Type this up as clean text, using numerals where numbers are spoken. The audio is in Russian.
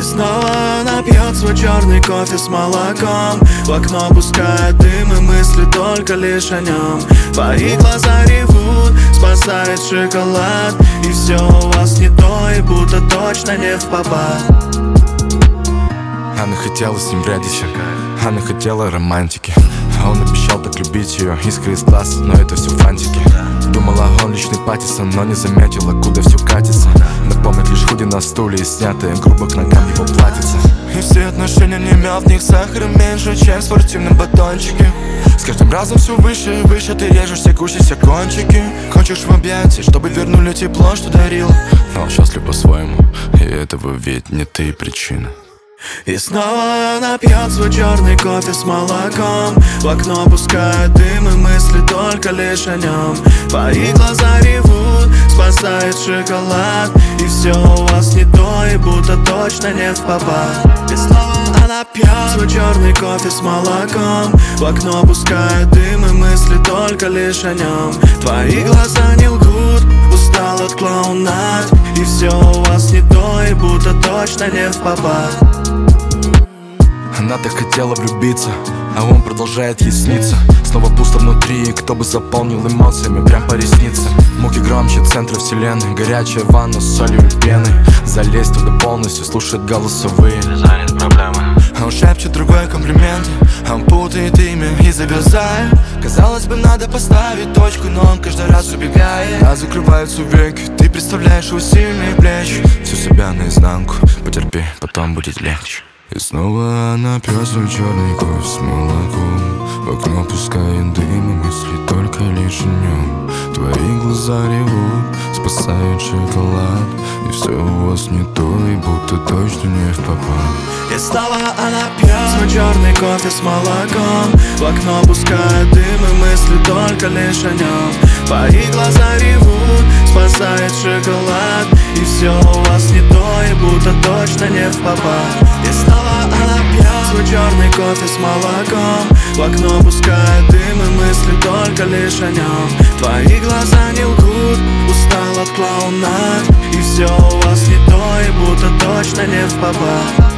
снова она пьет свой черный кофе с молоком. В окно пускает дым и мысли только лишь о нем. Твои глаза ревут, спасает шоколад. И все у вас не то, и будто точно не впопад. Она хотела с ним врядить, она хотела романтики. А он обещал так любить ее, искры из глаз, но это все фантики. Думала, он личный Паттисон, но не заметила, куда все катится. Напомнит лишь худи на стуле и снятые грубо к ногам его платьица. И все отношения не мед, в них сахара меньше, чем в спортивном батончике. С каждым разом все выше и выше ты режешь все кушайся кончики. Хочешь в объятия, чтобы вернули тепло, что дарила. Но счастлив по-своему, и этого ведь не ты причина. И снова она пьет свой черный кофе с молоком. В окно пускает дым и мысли только лишь о нем. Твои глаза ревут, спасает шоколад. И все у вас не то, и будто точно не впопад. И снова она пьет свой черный кофе с молоком. В окно пускает дым и мысли только лишь о нем. Твои глаза не лгут, устал от клоунад. И все у вас не то, и будто точно не впопад. Она так хотела влюбиться, а он продолжает ей сниться. Снова пусто внутри, и кто бы заполнил эмоциями прям по реснице. Муки громче центра вселенной, горячая ванна с солью и пеной. Залезть туда полностью, слушает голосовые, занят проблемы. А он шепчет другой комплимент, а он путает имя и завязает. Казалось бы, надо поставить точку, но он каждый раз убегает. А закрываются веки, ты представляешь его сильные плечи. Всю себя наизнанку, потерпи, потом будет легче. И снова она пьет свой черный кофе с молоком. В окно пускает дым и мысли только лишь о нем. Твои глаза ревут, спасают шоколад. И все у вас не то, и будто точно не впопад. И снова она пьет свой черный кофе с молоком. В окно пускает дым и мысли только лишь о нем. Твои глаза ревут, спасает шоколад. И все у вас не то, и будто точно не впопад. И снова она пьет свой черный кофе с молоком. В окно пускает дым и мысли только лишь о нем. Твои глаза не лгут, устал от клоунад. И все у вас не то, и будто точно не впопад.